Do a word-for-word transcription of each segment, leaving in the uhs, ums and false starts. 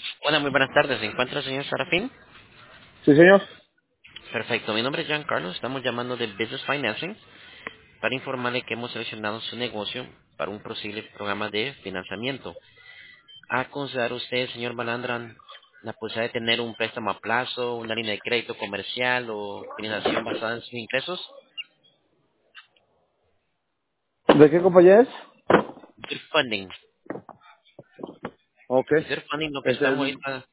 Hola, muy buenas tardes. ¿Se encuentra el señor Sarafín? Sí, señor. Perfecto. Mi nombre es Giancarlo. Estamos llamando de Business Financing para informarle que hemos seleccionado su negocio para un posible programa de financiamiento. ¿Ha considerado usted, señor Balandran, la posibilidad de tener un préstamo a plazo, una línea de crédito comercial o financiación basada en sus ingresos? ¿De qué compañía es? Good funding. Ok. Good funding, lo que Es estamos el... ahorita...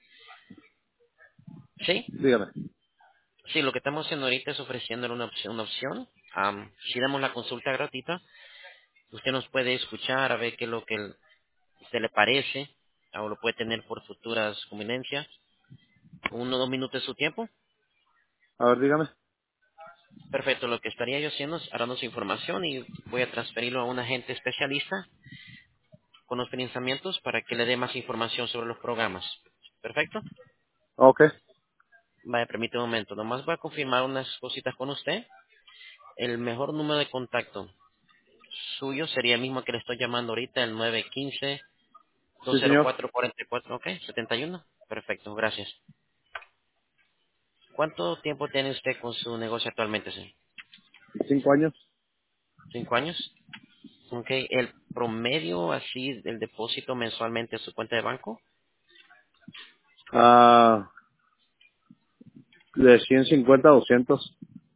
¿Sí? Dígame. Sí, lo que estamos haciendo ahorita es ofreciéndole una opción. Una opción. Am, si damos la consulta gratuita, usted nos puede escuchar a ver qué es lo que el- usted le parece, o lo puede tener por futuras conveniencias. Uno o dos minutos de su tiempo. A ver, dígame. Perfecto, lo que estaría yo haciendo es agarrando su información y voy a transferirlo a un agente especialista con los financiamientos para que le dé más información sobre los programas. Perfecto. Ok. Vaya, permite un momento. Nomás voy a confirmar unas cositas con usted. El mejor número de contacto suyo sería el mismo que le estoy llamando ahorita, el nueve uno cinco, dos Sí, cero señor. cuatro, cuatro cuatro, ok, setenta y uno. Perfecto, gracias. ¿Cuánto tiempo tiene usted con su negocio actualmente, señor? Cinco años. ¿Cinco años? Ok, el promedio así del depósito mensualmente a su cuenta de banco, Ah, de ciento cincuenta a doscientos.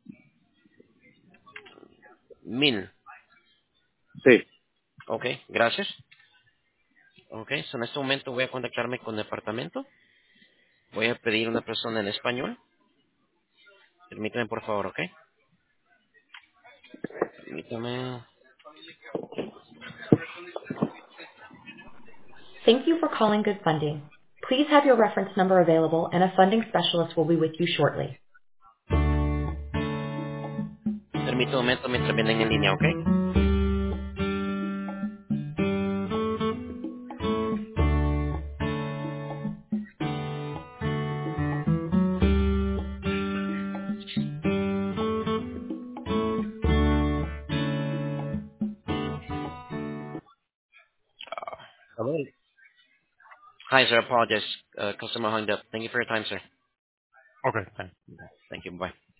mil. Sí. Ok, gracias. Ok, so en este momento voy a contactarme con el departamento. Voy a pedir una persona en español. Permítame, por favor, ok. Permítame. Thank you for calling Good Funding. Please have your reference number available and a funding specialist will be with you shortly. Permítame un momento mientras vienen en línea, ok. Hello. Hi, sir. Apologize. Uh, customer hung up. Thank you for your time, sir. Okay, thanks. Thank you. Bye.